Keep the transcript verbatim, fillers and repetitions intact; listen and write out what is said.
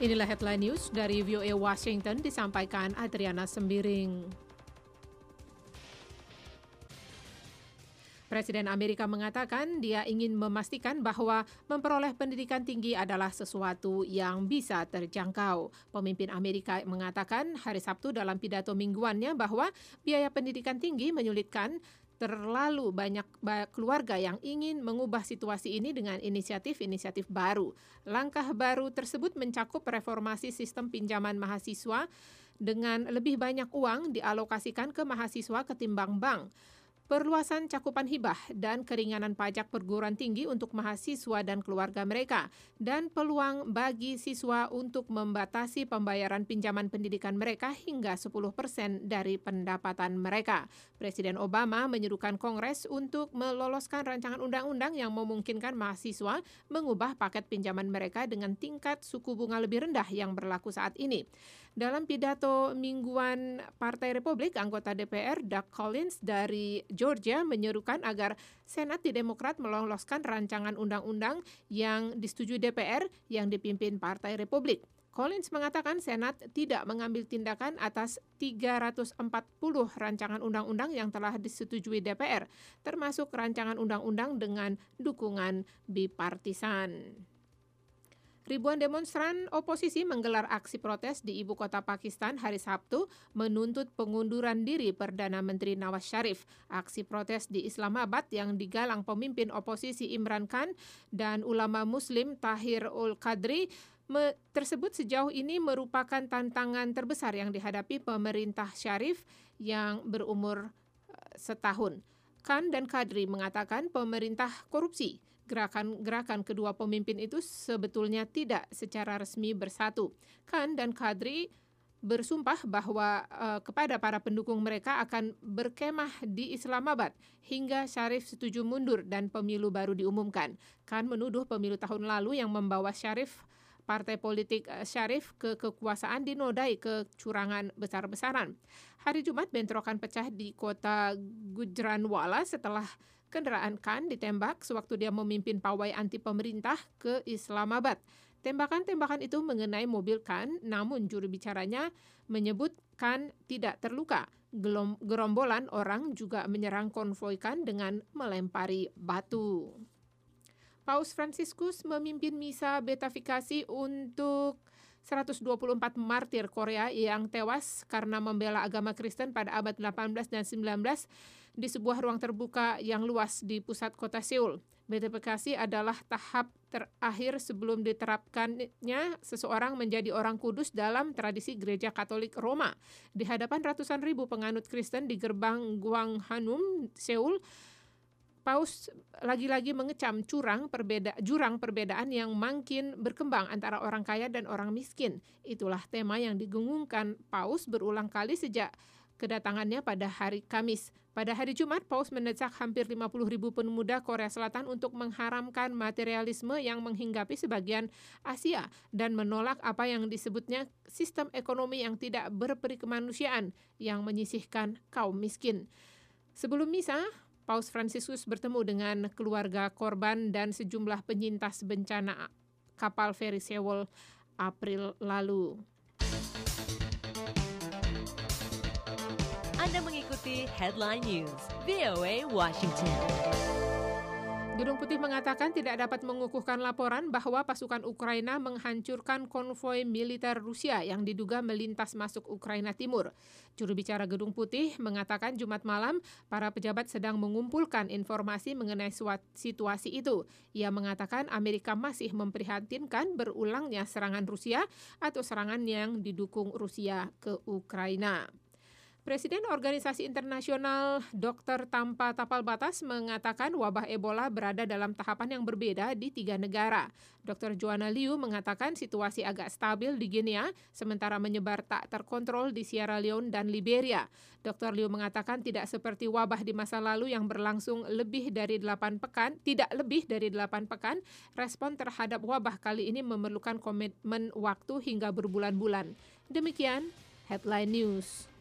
Inilah headline news dari V O A Washington disampaikan Adriana Sembiring. Presiden Amerika mengatakan dia ingin memastikan bahwa memperoleh pendidikan tinggi adalah sesuatu yang bisa terjangkau. Pemimpin Amerika mengatakan hari Sabtu dalam pidato mingguannya bahwa biaya pendidikan tinggi menyulitkan terlalu banyak keluarga yang ingin mengubah situasi ini dengan inisiatif-inisiatif baru. Langkah baru tersebut mencakup reformasi sistem pinjaman mahasiswa dengan lebih banyak uang dialokasikan ke mahasiswa ketimbang bank. Perluasan cakupan hibah dan keringanan pajak perguruan tinggi untuk mahasiswa dan keluarga mereka, dan peluang bagi siswa untuk membatasi pembayaran pinjaman pendidikan mereka hingga sepuluh persen dari pendapatan mereka. Presiden Obama menyerukan Kongres untuk meloloskan rancangan undang-undang yang memungkinkan mahasiswa mengubah paket pinjaman mereka dengan tingkat suku bunga lebih rendah yang berlaku saat ini. Dalam pidato mingguan Partai Republik, anggota D P R Doug Collins dari Georgia menyerukan agar Senat di Demokrat meloloskan rancangan undang-undang yang disetujui D P R yang dipimpin Partai Republik. Collins mengatakan Senat tidak mengambil tindakan atas tiga ratus empat puluh rancangan undang-undang yang telah disetujui D P R, termasuk rancangan undang-undang dengan dukungan bipartisan. Ribuan demonstran oposisi menggelar aksi protes di ibu kota Pakistan hari Sabtu menuntut pengunduran diri Perdana Menteri Nawaz Sharif. Aksi protes di Islamabad yang digalang pemimpin oposisi Imran Khan dan ulama Muslim Tahir ul Qadri me- tersebut sejauh ini merupakan tantangan terbesar yang dihadapi pemerintah Sharif yang berumur uh, setahun. Khan dan Qadri mengatakan pemerintah korupsi. Gerakan-gerakan kedua pemimpin itu sebetulnya tidak secara resmi bersatu. Khan dan Qadri bersumpah bahwa uh, kepada para pendukung mereka akan berkemah di Islamabad hingga Sharif setuju mundur dan pemilu baru diumumkan. Khan menuduh pemilu tahun lalu yang membawa Sharif Partai politik Sharif ke kekuasaan dinodai kecurangan besar-besaran. Hari Jumat bentrokan pecah di kota Gujranwala setelah kendaraan Khan ditembak sewaktu dia memimpin pawai anti pemerintah ke Islamabad. Tembakan-tembakan itu mengenai mobil Khan, namun juru bicaranya menyebut Khan tidak terluka. Gelom- gerombolan orang juga menyerang konvoi Khan dengan melempari batu. Paus Fransiskus memimpin misa beatifikasi untuk seratus dua puluh empat martir Korea yang tewas karena membela agama Kristen pada abad delapan belas dan sembilan belas di sebuah ruang terbuka yang luas di pusat kota Seoul. Beatifikasi adalah tahap terakhir sebelum diterapkannya seseorang menjadi orang kudus dalam tradisi Gereja Katolik Roma. Di hadapan ratusan ribu penganut Kristen di gerbang Gwanghwamun, Seoul, Paus lagi-lagi mengecam curang perbeda, jurang perbedaan yang makin berkembang antara orang kaya dan orang miskin. Itulah tema yang digengungkan Paus berulang kali sejak kedatangannya pada hari Kamis. Pada hari Jumat, Paus mendesak hampir lima puluh ribu pemuda Korea Selatan untuk mengharamkan materialisme yang menghinggapi sebagian Asia dan menolak apa yang disebutnya sistem ekonomi yang tidak berperikemanusiaan yang menyisihkan kaum miskin. Sebelum misa, Paus Fransiskus bertemu dengan keluarga korban dan sejumlah penyintas bencana kapal feri Seoul April lalu. Anda mengikuti Headline News, V O A Washington. Gedung Putih mengatakan tidak dapat mengukuhkan laporan bahwa pasukan Ukraina menghancurkan konvoi militer Rusia yang diduga melintas masuk Ukraina Timur. Juru bicara Gedung Putih mengatakan Jumat malam para pejabat sedang mengumpulkan informasi mengenai situasi itu. Ia mengatakan Amerika masih memprihatinkan berulangnya serangan Rusia atau serangan yang didukung Rusia ke Ukraina. Presiden Organisasi Internasional Dokter Tanpa Tapal Batas mengatakan wabah Ebola berada dalam tahapan yang berbeda di tiga negara. Dokter Joanna Liu mengatakan situasi agak stabil di Guinea, sementara menyebar tak terkontrol di Sierra Leone dan Liberia. Dokter Liu mengatakan tidak seperti wabah di masa lalu yang berlangsung lebih dari delapan pekan, tidak lebih dari delapan pekan, respon terhadap wabah kali ini memerlukan komitmen waktu hingga berbulan-bulan. Demikian Headline News.